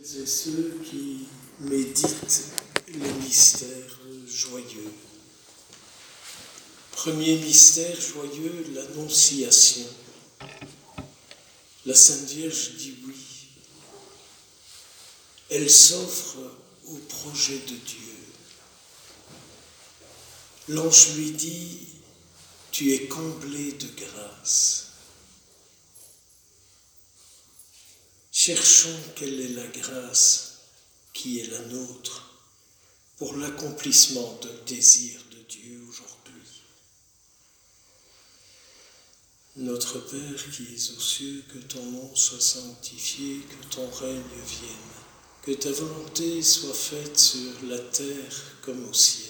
et ceux qui méditent les mystères joyeux. Premier mystère joyeux, l'Annonciation. La Sainte Vierge dit oui. Elle s'offre au projet de Dieu. L'ange lui dit « Tu es comblée de grâce ». Cherchons quelle est la grâce qui est la nôtre pour l'accomplissement d'un désir de Dieu aujourd'hui. Notre Père qui es aux cieux, que ton nom soit sanctifié, que ton règne vienne, que ta volonté soit faite sur la terre comme au ciel.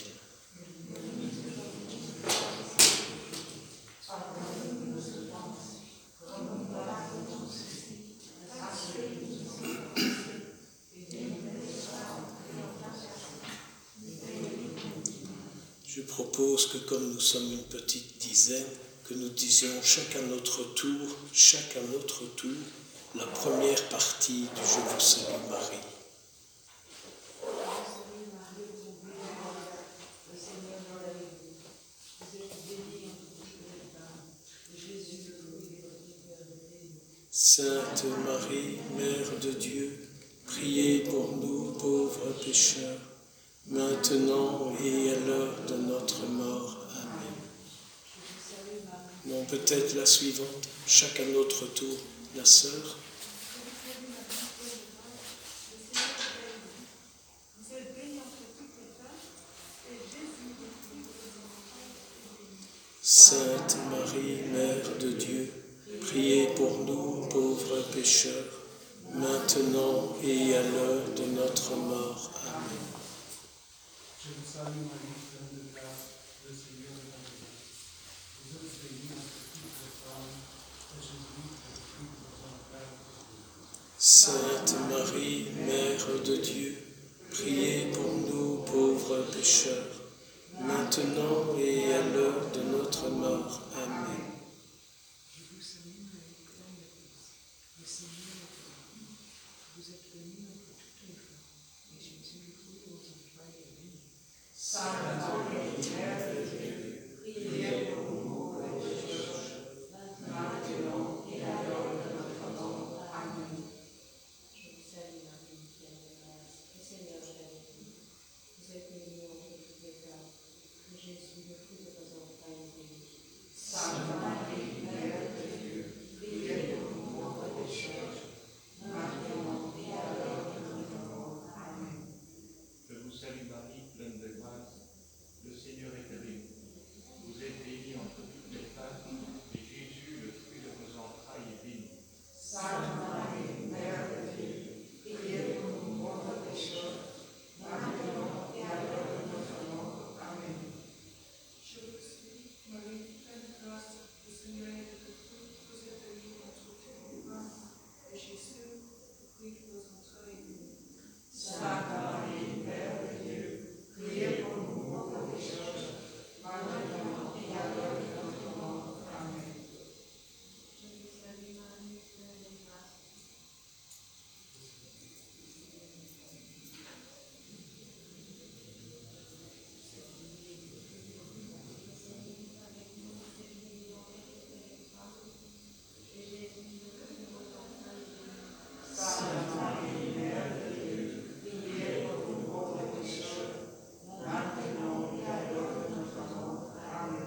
Je propose que comme nous sommes une petite dizaine, que nous disions chacun notre tour, la première partie du Je vous salue Marie. Sainte Marie, Mère de Dieu, priez pour nous pauvres pécheurs, maintenant et à l'heure de notre mort. Amen. Non, peut-être la suivante, chacun notre tour, la sœur. Sainte Marie, Mère de Dieu, priez pour nous pauvres pécheurs, maintenant et à l'heure de notre mort. Amen. Je vous salue Marie, pleine de grâce, le Seigneur est avec vous. Vous êtes bénie entre toutes les femmes, et Jésus, le fruit de vos entrailles, est béni. Sainte Marie, Mère de Dieu, priez pour nous pauvres pécheurs, maintenant et à l'heure de notre mort. Amen. Je vous salue Marie, pleine de grâce, le Seigneur est avec vous. Vous êtes bénie entre toutes les femmes, et Jésus, le fruit de vos entrailles, est béni. Sainte Marie, Mère de Dieu, priez pour nous pauvres pécheurs, maintenant et à l'heure de notre mort. Amen. Je vous salue Marie, pleine de grâce, le Seigneur est avec vous. Vous êtes bénie entre toutes les femmes, et Jésus, le fruit de vos entrailles, est béni. Sainte Marie, Mère de Dieu, priez pour nous pauvres pécheurs, maintenant et à l'heure de notre mort. Amen. Je vous salue Marie, pleine de grâce, le Seigneur est avec vous. Vous êtes bénie entre toutes les femmes, et Jésus, le fruit de vos entrailles, est béni. Sainte Marie, Mère de Dieu, priez pour nous pauvres pécheurs, maintenant et à l'heure de notre mort. Amen. Je vous salue, Marie, pleine de grâce, le Seigneur est avec vous. Vous êtes bénie entre toutes les femmes, et Jésus, le fruit de vos entrailles, est béni. Sainte Marie, Mère de Dieu, priez pour nous pauvres pécheurs, maintenant et à l'heure de notre mort. Amen. Je vous salue Marie, pleine de grâce. Sainte Marie, Mère de Dieu, priez pour nous pauvres pécheurs, maintenant et à l'heure de notre mort. Amen.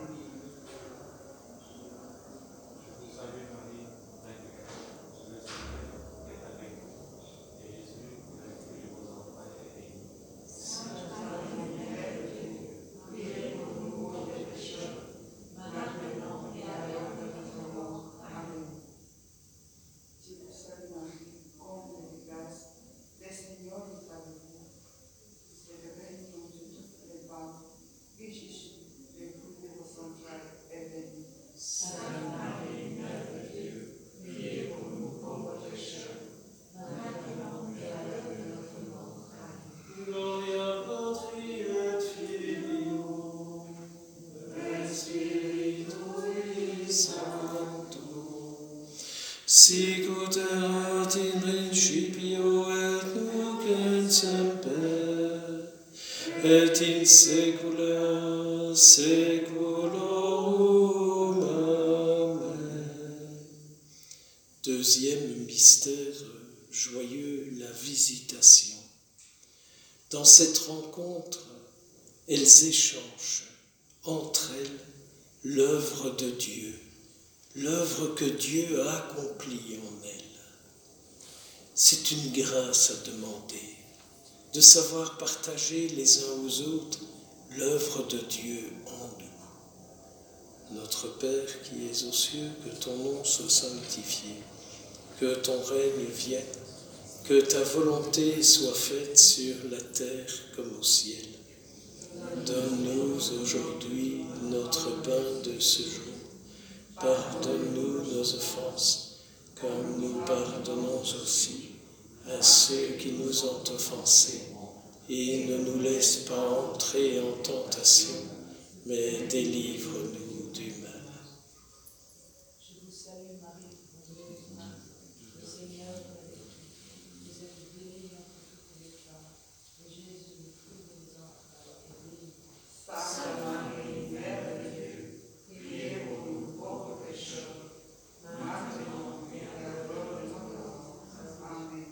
Je vous salue Marie, pleine de grâce, le Seigneur est avec vous. Et Jésus, le fruit de vos entrailles, est béni. Sainte Marie, Mère de Dieu, priez pour nous pauvres pécheurs, maintenant et à l'heure de notre mort. Amen. Je vous salue Marie, comble de grâce, le Seigneur est avec vous. Vous êtes bénie entre toutes les femmes, et Jésus, le fruit de vos entrailles, est béni. Sainte Marie, Mère de Dieu, priez pour nous pauvres pécheurs, maintenant et à l'heure de notre mort. Amen. Gloria Patri et Filio et Spiritui Sancto, sic ut erat in principio et nunc et in saecula saeculorum. Amen. Deuxième mystère joyeux, la visitation. Dans cette rencontre, elles échangent entre elles l'œuvre de Dieu, l'œuvre que Dieu a accomplie en elles. C'est une grâce à demander, de savoir partager les uns aux autres l'œuvre de Dieu en nous. Notre Père qui es aux cieux, que ton nom soit sanctifié, que ton règne vienne, que ta volonté soit faite sur la terre comme au ciel. Donne-nous aujourd'hui notre pain de ce jour. Pardonne-nous nos offenses, comme nous pardonnons aussi à ceux qui nous ont offensés. Et ne nous laisse pas entrer en tentation, mais délivre-nous du mal. Je vous salue Marie, heureuse Marie, le Seigneur est avec vous. Vous êtes bénie entre toutes les femmes, et Jésus, le fruit de vos entrailles, est béni. Sainte Marie, Mère de Dieu, priez pour nous pauvres pécheurs, maintenant et à l'heure de notre mort. Amen.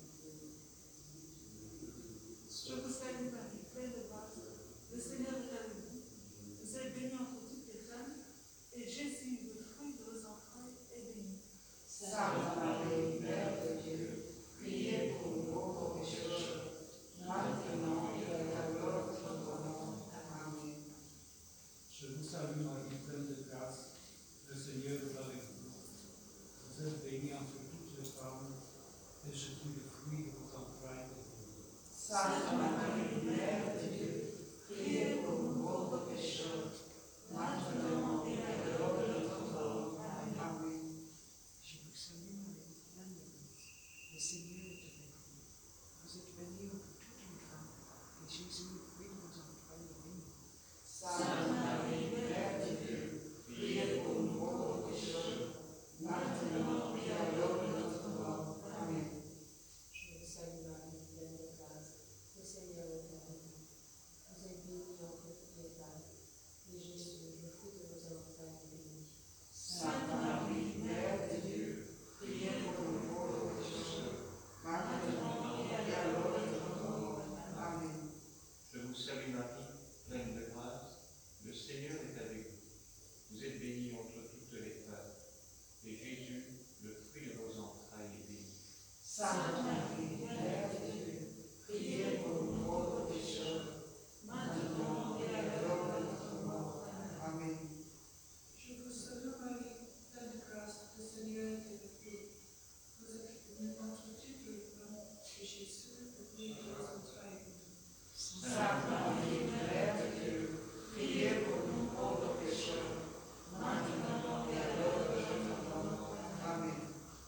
Je vous salue Marie, pleine de grâce, le Seigneur est avec vous. Vous êtes bénie entre toutes les femmes, et Jésus, le fruit de vos entrailles, est béni. Sainte Marie, Mère de Dieu, priez pour nous pauvres pécheurs, maintenant et à l'heure de notre mort. Amen. Je vous salue Marie, pleine de grâce, le Seigneur est avec vous. Vous êtes bénie entre toutes les femmes, et Jésus, le fruit de vos entrailles, est béni. Sainte Marie, Mère de Dieu, priez pour nous pauvres pécheurs, maintenant et à l'heure de notre mort. Amen. Je vous salue Marie, pleine de grâce. Le Seigneur est avec vous. Vous êtes bénie entre toutes les femmes, et Jésus, le fruit de vos entrailles, est béni. Sainte Marie, Mère de Dieu, priez pour nous pauvres pécheurs, maintenant et à l'heure de notre mort. Amen. Je vous salue Marie, pleine de grâce, le Seigneur est avec vous. Vous êtes bénie entre toutes les femmes, et Jésus, le fruit de vos entrailles, est béni. Sainte Marie, Mère de Dieu, priez pour nous pauvres pécheurs, maintenant et à l'heure de notre mort. Amen. Je vous salue Marie, pleine de grâce, le Seigneur est avec vous. Vous êtes bénie entre toutes les femmes, et Jésus, le fruit de vos entrailles, est béni. Sainte Marie, Mère de Dieu, priez pour nous pauvres pécheurs, maintenant et à l'heure de notre mort. Amen. Je vous salue Marie, pleine de grâce, le Seigneur est avec vous. Vous êtes bénie entre toutes les femmes, et Jésus, le fruit de vos entrailles, est béni. Sainte Marie, Mère de Dieu, priez pour nous pauvres pécheurs, maintenant et à l'heure de notre mort. Amen.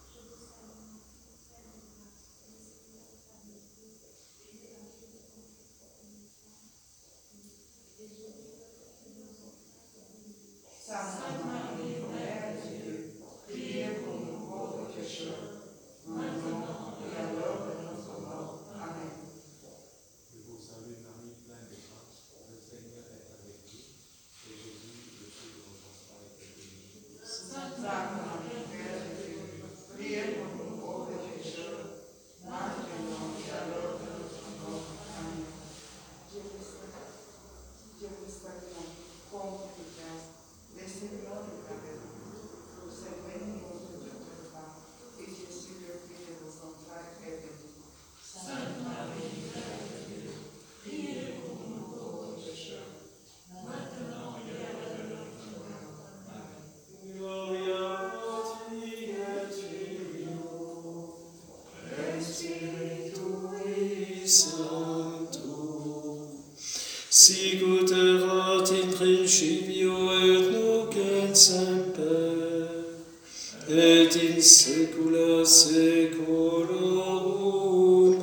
Sainte Marie, Mère de Dieu, priez pour nous pauvres pécheurs, maintenant et à l'heure de notre mort. Amen. Je vous salue Marie, pleine de grâce, le Seigneur est avec vous, et Jésus, le fruit de vos entrailles, est béni. Sainte Marie, Mère de Dieu, priez pour nous pauvres pécheurs, maintenant et à l'heure de notre mort. Amen. Je vous salue Marie, comble de grâce, le Seigneur est avec vous. Vous êtes bénie entre toutes les femmes, et Jésus, le fruit de vos entrailles, est béni. Sainte Marie, Mère de Dieu, priez pour nous pauvres pécheurs, maintenant et à l'heure de notre mort. Amen. Gloria Patri et Filio et Spiritui Sancto, sic ut erat in principio et nunc et semper, et in saecula saeculorum.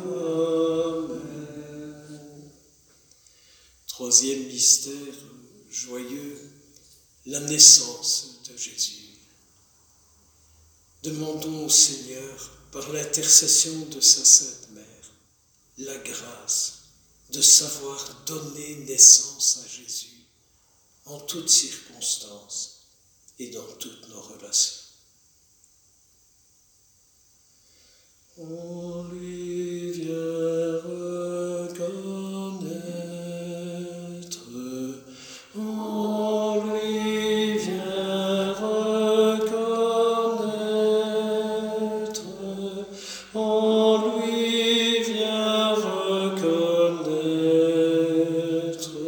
Amen. Troisième mystère joyeux, la naissance de Jésus. Demandons au Seigneur, par l'intercession de sa Sainte Mère, la grâce de savoir donner naissance à Jésus en toutes circonstances et dans toutes nos relations. On lui vient reconnaître, on lui vient reconnaître, on lui vient reconnaître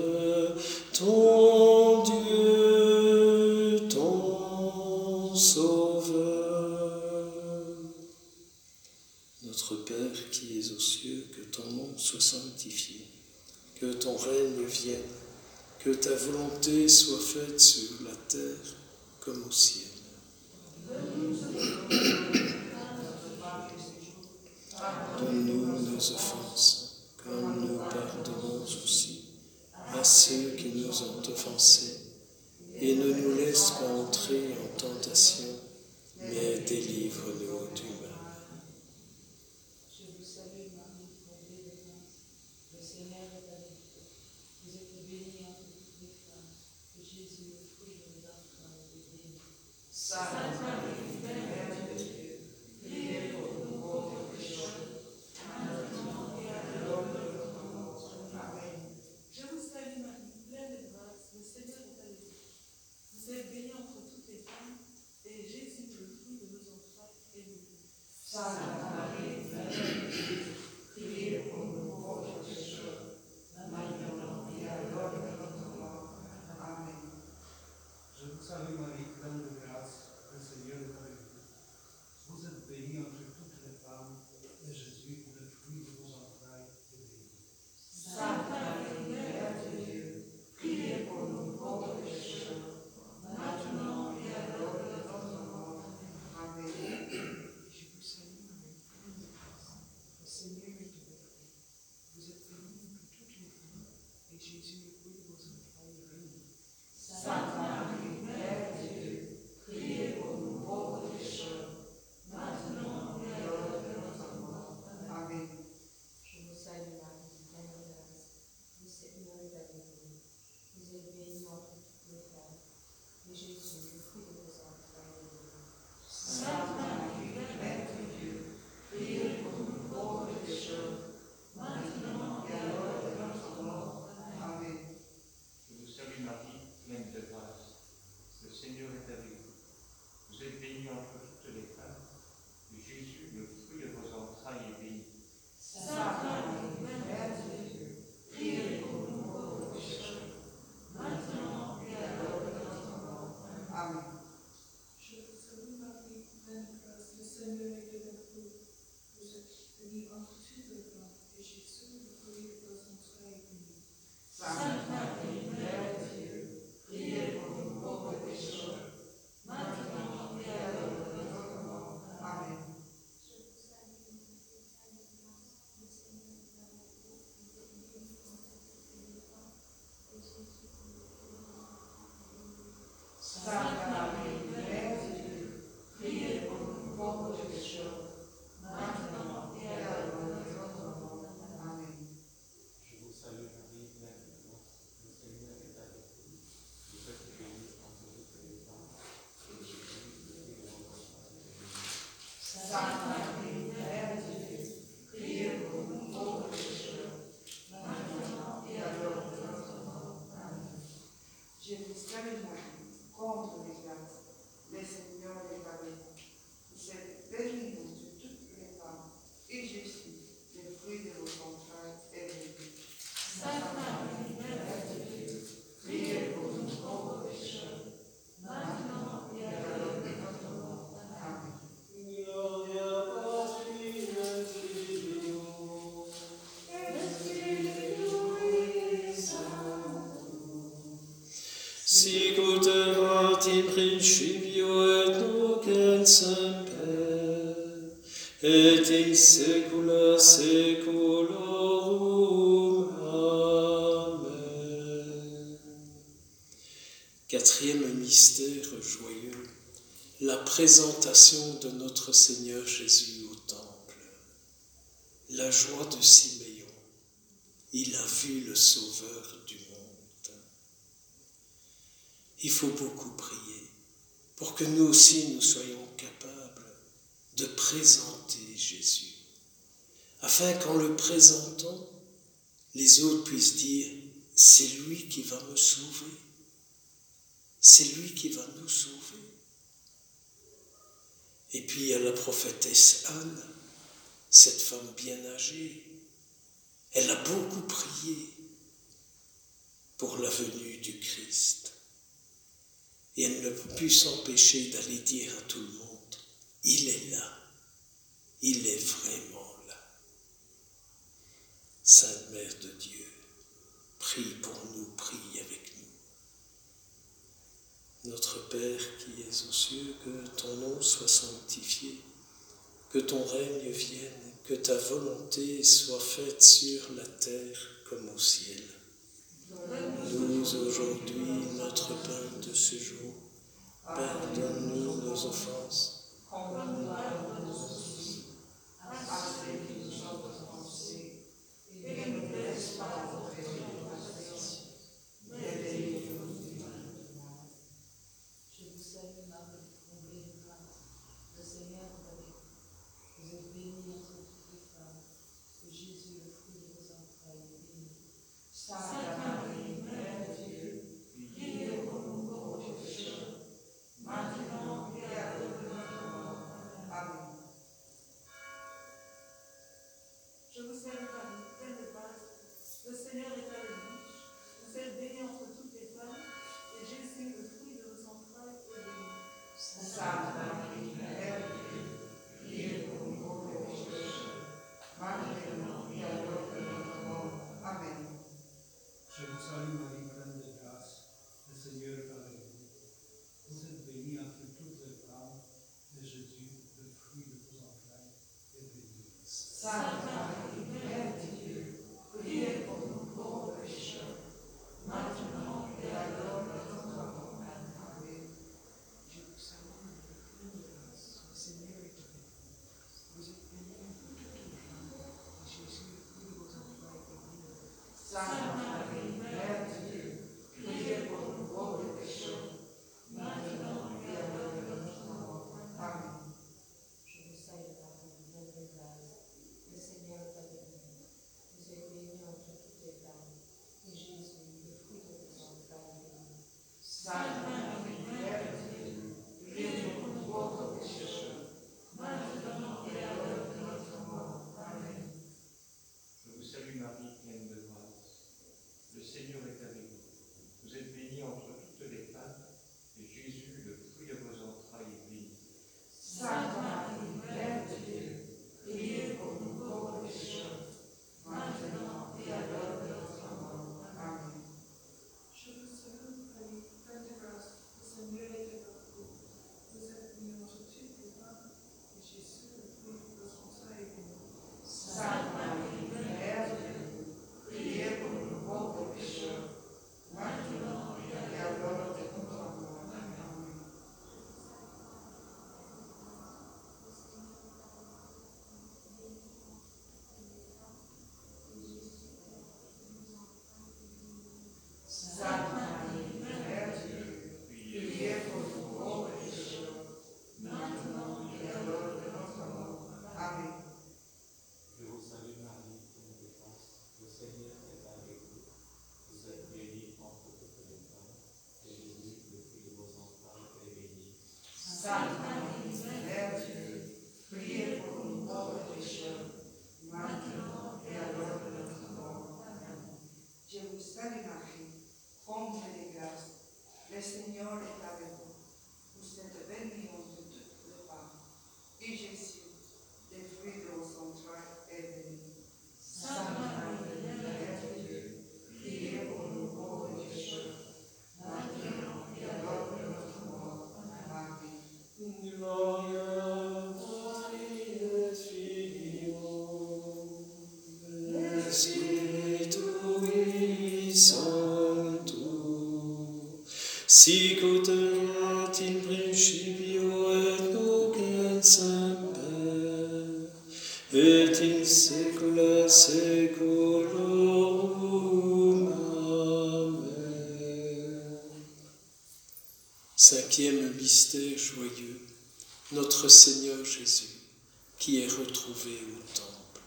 ton Dieu, ton Sauveur. Notre Père qui es aux cieux, que ton nom soit sanctifié, que ton règne vienne, que ta volonté soit faite sur la terre comme au ciel. Donne-nous nos offenses, comme nous pardonnons aussi à ceux qui nous ont offensés, et ne nous laisse pas entrer en tentation, mais délivre-nous du mal. Je vous salue Marie, comblée de grâce, le Seigneur est avec vous. Vous êtes bénie entre toutes les femmes, et Jésus, le fruit de vos entrailles, est béni. Sainte Marie, Mère de Dieu, priez pour nous pauvres pécheurs, maintenant et à l'heure de notre mort. Amen. Je vous salue Marie, pleine de grâce, le Seigneur est avec vous. Vous êtes bénie entre toutes les femmes, et Jésus, le fruit de vos entrailles, est béni. Sainte Marie, Mère de Dieu, priez pour nous pauvres pécheurs, maintenant et à l'heure de notre mort. Amen. Je vous salue Marie, pleine de grâce, le Seigneur est avec vous. Vous êtes bénie entre toutes les femmes, et Jésus, le fruit de vos entrailles, est béni. Sainte Marie, Mère de Dieu, priez pour nous pauvres pécheurs, maintenant et à l'heure de notre mort. Amen. Je vous salue Marie, pleine de grâce, le Seigneur est avec vous. Vous êtes bénie entre toutes les femmes, et Jésus, le fruit de vos entrailles, est béni. Sainte Marie, Mère de Dieu, priez pour nous pauvres pécheurs, maintenant et à l'heure de notre mort. Amen. Je vous salue Marie, pleine de grâce, le Seigneur est avec vous. Vous êtes bénie entre toutes les femmes, et Jésus, le fruit de vos entrailles, est béni. Sainte Marie, Mère de Dieu, priez pour nous pauvres pécheurs, maintenant et à l'heure de notre mort. Amen. Je vous salue Marie, pleine de grâce. Le Seigneur est avec vous. Vous êtes bénie entre toutes les femmes, et Jésus, le fruit de vos entrailles, est béni. Sainte Marie, Mère de Dieu, priez pour nous pauvres pécheurs, maintenant et à l'heure de notre mort. Amen. Je vous salue Marie, pleine de grâce, le Seigneur est avec vous. Vous êtes bénie entre toutes les femmes, et Jésus, le fruit de vos entrailles, est béni. Sainte Marie, Mère de Dieu, priez pour nous pauvres pécheurs, maintenant et à l'heure de notre mort. Amen. Sainte Marie, Mère de Dieu, priez pour nous pauvres pécheurs, maintenant et à l'heure de notre mort. Amen. Je vous salue Marie, pleine de grâce, le Seigneur est avec vous. Vous êtes bénie entre toutes les femmes, et Jésus, le fruit de vos entrailles, est béni. Sainte Marie, Mère de Dieu, priez pour nous pauvres pécheurs, maintenant et à l'heure de notre mort. Amen. Je vous salue Marie, comble de grâce, le Seigneur est avec vous. Vous êtes bénie entre toutes les femmes, et Jésus, le fruit de vos entrailles, est béni. Sainte Marie, Mère de Dieu, priez pour nous pauvres pécheurs, maintenant et à l'heure de notre mort. Amen. Gloria Patri et Filio Spiritus Sanctus. Sic ut erat in principio et nunc et semper et in saecula saeculorum. Amen. Quatrième mystère joyeux, la présentation de notre Seigneur Jésus au temple. La joie de Siméon. il a vu le Sauveur du monde. Il faut beaucoup prier pour que nous aussi nous soyons capables de présenter Jésus, afin qu'en le présentant, les autres puissent dire « c'est lui qui va me sauver, c'est lui qui va nous sauver ». Et puis il y a la prophétesse Anne, cette femme bien âgée. Elle a beaucoup prié pour la venue du Christ. Et elle ne peut plus s'empêcher d'aller dire à tout le monde, il est là, il est vraiment là. Sainte Mère de Dieu, prie pour nous, prie avec nous. Notre Père qui es aux cieux, que ton nom soit sanctifié, que ton règne vienne, que ta volonté soit faite sur la terre comme au ciel. Donne-nous aujourd'hui notre pain de ce jour. Pardonne-nous nos offenses, comme nous pardonnons aussi à ceux qui nous ont offensés, et ne nous laisse pas entrer dans la tentation, mais délivre-nous du mal. Je vous salue Marie, comblée de grâce, le Seigneur est avec vous. Vous êtes bénie entre toutes les femmes, et Jésus, le fruit de vos entrailles, est béni. Sainte Marie, Mère de Dieu, priez pour nous pauvres pécheurs, maintenant et à l'heure de notre mort. Amen. Je vous salue Marie, pleine de grâce, le Seigneur est avec vous. Vous êtes bénie entre toutes les femmes, et Jésus, le fruit de vos entrailles, est béni. Sainte Marie, Mère de Dieu, priez pour nous pauvres pécheurs, maintenant et à l'heure de notre mort. Amen. Je vous salue Marie, pleine de grâce, le Seigneur est avec vous. Vous êtes bénie entre toutes les femmes, et Jésus, le fruit de vos entrailles, est béni. Sainte Marie, Mère de Dieu, priez pour nous pauvres pécheurs, maintenant et à l'heure de notre mort. Amen. Je vous salue Marie, pleine de grâce, le Seigneur est avec vous. Vous êtes bénie entre toutes les femmes, et Jésus, le fruit de vos entrailles, est béni. Sainte Marie, Mère de Dieu, priez pour nous pauvres pécheurs, maintenant et à l'heure de notre mort. Amen. Je vous salue Marie, pleine de grâce, le Seigneur est avec vous. Vous êtes bénie entre toutes les femmes, et Jésus, le fruit de vos entrailles, est béni. Sainte Marie, Mère de Dieu, priez pour nous pauvres pécheurs, maintenant et à l'heure de notre mort. Amen. Je vous salue Marie, pleine de grâce. Le Seigneur est avec vous. Vous êtes bénie entre toutes les femmes, et Jésus, le fruit de vos entrailles, est béni. Sainte Marie, Mère de Dieu, priez pour nous pauvres pécheurs, maintenant et à l'heure de notre mort. Amen. Je vous salue Marie, pleine de grâce, le Seigneur est avec vous. Vous êtes bénie entre toutes les femmes, et Jésus, le fruit de vos entrailles, est béni. Sainte Marie, Mère de Dieu, priez pour nous pauvres pécheurs, maintenant et à l'heure de notre mort. Amen. Sainte Marie, Mère de Dieu, priez pour nous pauvres pécheurs, maintenant et à l'heure de notre mort. Amen. Je vous salue Marie, pleine de grâce, le Seigneur est avec vous. Vous êtes bénie entre toutes les femmes, et Jésus, le fruit de vos entrailles, est béni. Sainte Marie, Mère de Dieu, priez pour nous pauvres pécheurs, maintenant et à l'heure de notre mort. Amen. Je vous salue Marie, comble de grâce, le Seigneur est avec vous. Vous êtes bénie entre toutes les femmes, et Jésus, le fruit de vos entrailles, est béni. Sainte Marie, Mère de Dieu, priez pour nous pauvres pécheurs, maintenant et à l'heure de notre mort. Amen. Gloria Patri et Filio, et Spiritui Sancto, sic ut erat in principio et nunc et semper, et in saecula saeculorum. 5e mystère joyeux, notre Seigneur Jésus, qui est retrouvé au temple.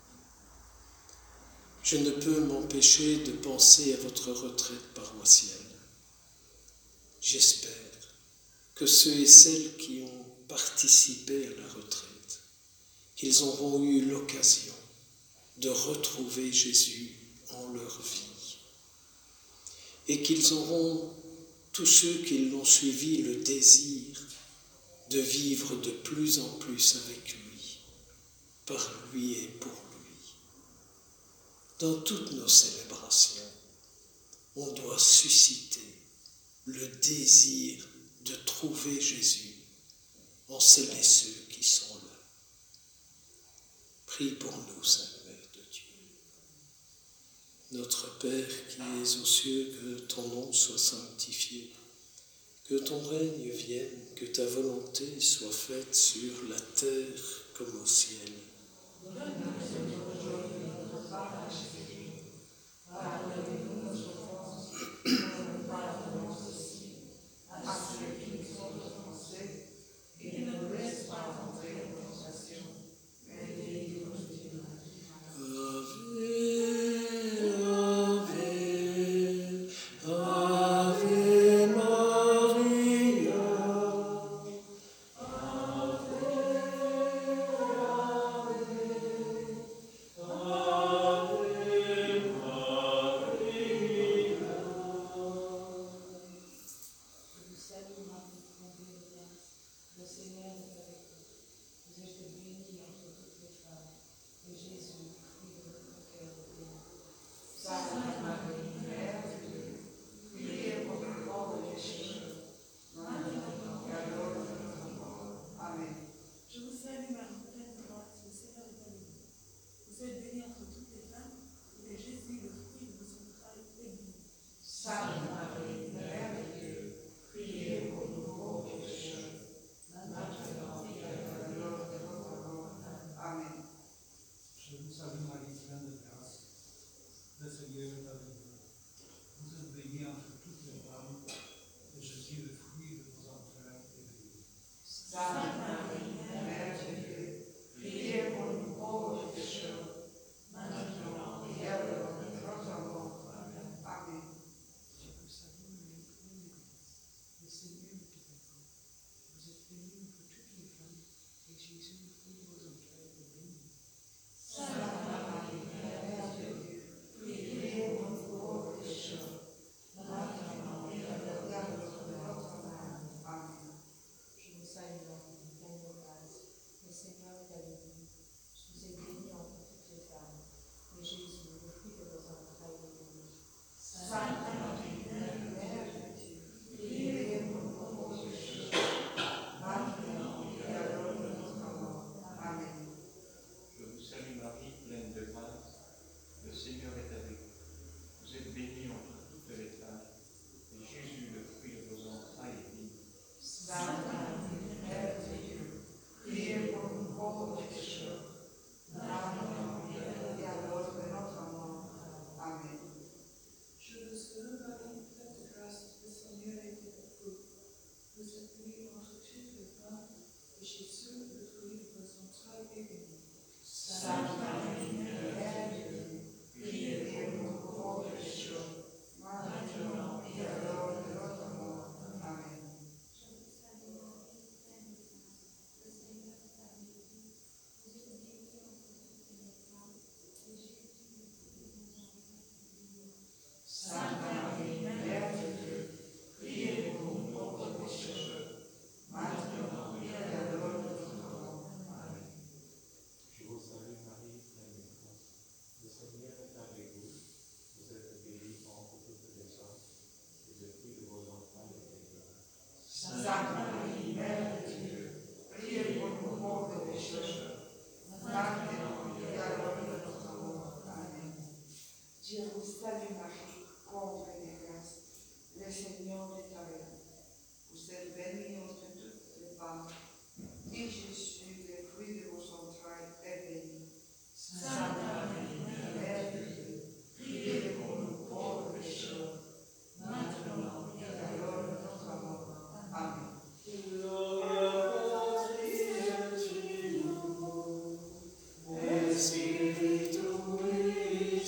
Je ne peux m'empêcher de penser à votre retraite paroissiale. J'espère que ceux et celles qui ont participé à la retraite, qu'ils auront eu l'occasion de retrouver Jésus en leur vie et qu'ils auront, tous ceux qui l'ont suivi, le désir de vivre de plus en plus avec lui, par lui et pour lui. Dans toutes nos célébrations, on doit susciter le désir de trouver Jésus en celles et ceux qui sont là. Prie pour nous, Sainte Mère de Dieu. Notre Père qui es aux cieux, que ton nom soit sanctifié, que ton règne vienne, que ta volonté soit faite sur la terre comme au ciel. Donne-nous aujourd'hui notre pain quotidien. Pardonnez-nous nos offenses, comme nous pardonnons aussi à ceux qui nous ont offensés, et ne nous laisse pas entrer en tentation, mais délivre-nous du mal.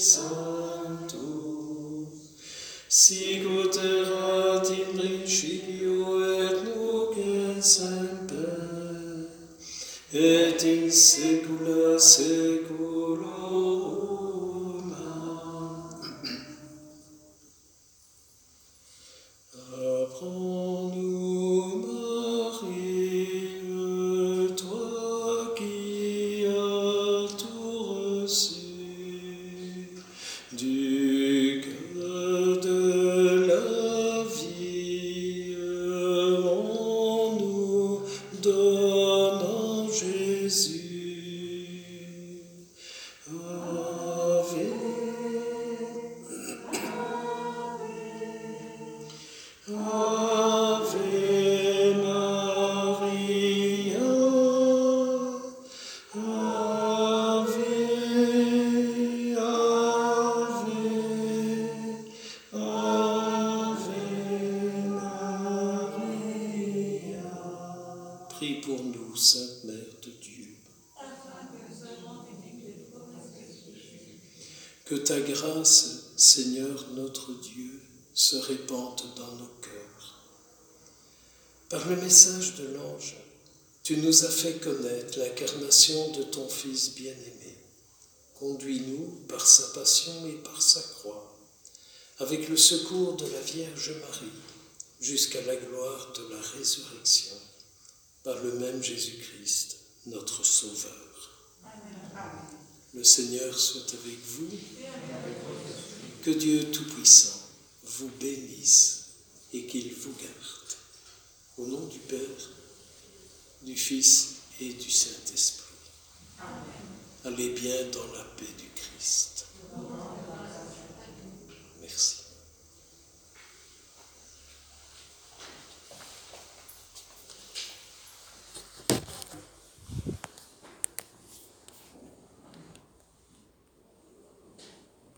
Sanctus, sicut erat in principio et nunc et semper, et in saecula saeculorum. Amen. Apprends-nous, Marie, toi qui as tout reçu du cœur de la vie, en nous donnant Jésus. Ave, Ave Maria, Ave, Ave, Ave Maria. Prie pour nous, Sainte Mère de Dieu. Que ta grâce, Seigneur notre Dieu, se répande dans nos cœurs. Par le message de l'ange, tu nous as fait connaître l'incarnation de ton Fils bien-aimé. Conduis-nous par sa passion et par sa croix, avec le secours de la Vierge Marie, jusqu'à la gloire de la résurrection, par le même Jésus-Christ, notre Sauveur. Amen. Le Seigneur soit avec vous. Que Dieu Tout-Puissant vous bénisse et qu'il vous garde. Au nom du Père, du Fils et du Saint-Esprit. Amen. Allez bien dans la paix du Christ.